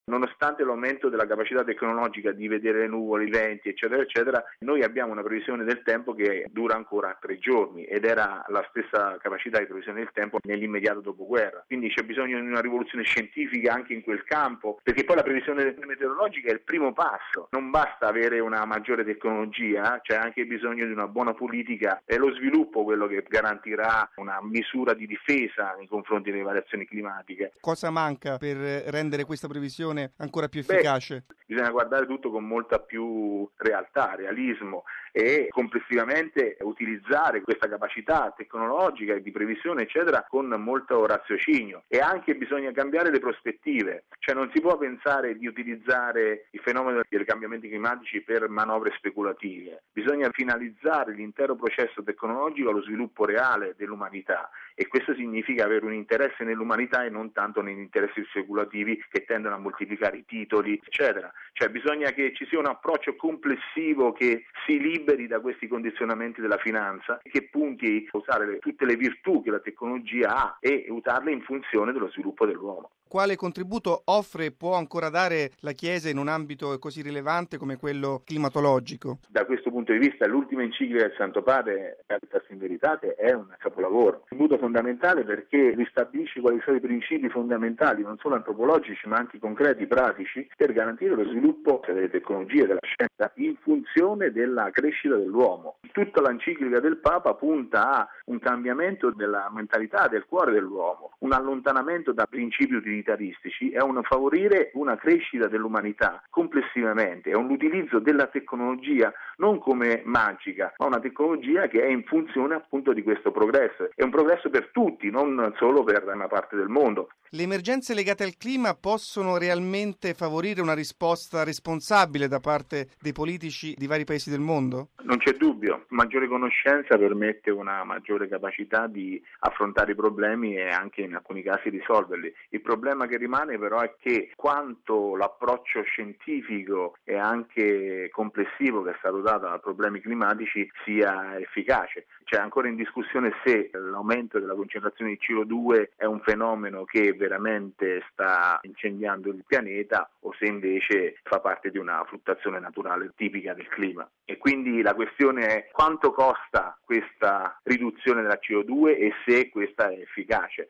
Nonostante l'aumento della capacità tecnologica di vedere le nuvole, i venti, eccetera, eccetera, noi abbiamo una previsione del tempo che dura ancora 3 giorni ed era la stessa capacità di previsione del tempo nell'immediato dopoguerra. Quindi c'è bisogno di una rivoluzione scientifica anche in quel campo, perché poi la previsione meteorologica è il primo passo. Non basta avere una maggiore tecnologia, c'è anche bisogno di una buona politica. È lo sviluppo quello che garantirà una misura di difesa nei confronti delle variazioni climatiche. Cosa manca per rendere questa previsione ancora più efficace? Bisogna guardare tutto con molta più realtà, realismo e complessivamente utilizzare questa capacità tecnologica e di previsione eccetera con molto raziocinio, e anche bisogna cambiare le prospettive, cioè non si può pensare di utilizzare il fenomeno dei cambiamenti climatici per manovre speculative, bisogna finalizzare l'intero processo tecnologico allo sviluppo reale dell'umanità, e questo significa avere un interesse nell'umanità e non tanto negli interessi speculativi che tendono a moltiplicare i titoli eccetera. Cioè bisogna che ci sia un approccio complessivo che si liberi da questi condizionamenti della finanza, che punti a usare tutte le virtù che la tecnologia ha e usarle in funzione dello sviluppo dell'uomo. Quale contributo offre e può ancora dare la Chiesa in un ambito così rilevante come quello climatologico? Da questo punto di vista l'ultima enciclica del Santo Padre, Caritas in Veritate, è un capolavoro, un contributo fondamentale perché ristabilisce quali sono i principi fondamentali, non solo antropologici ma anche concreti, pratici, per garantire lo sviluppo delle tecnologie, della scienza, in funzione della crescita dell'uomo. Tutta l'enciclica del Papa punta a un cambiamento della mentalità, del cuore dell'uomo, un allontanamento da principi utilitaristici e un favorire una crescita dell'umanità complessivamente, è un utilizzo della tecnologia non come magica, ma una tecnologia che è in funzione appunto di questo progresso. È un progresso per tutti, non solo per una parte del mondo. Le emergenze legate al clima possono realmente favorire una risposta responsabile da parte dei politici di vari paesi del mondo? Non c'è dubbio, maggiore conoscenza permette una maggiore capacità di affrontare i problemi e anche in alcuni casi risolverli. Il problema che rimane però è che quanto l'approccio scientifico e anche complessivo che è stato dato ai problemi climatici sia efficace. C'è ancora in discussione se l'aumento della concentrazione di CO2 è un fenomeno che veramente sta incendiando il pianeta o se invece fa parte di una fluttuazione naturale tipica del clima. E quindi la questione è quanto costa questa riduzione della CO2 e se questa è efficace.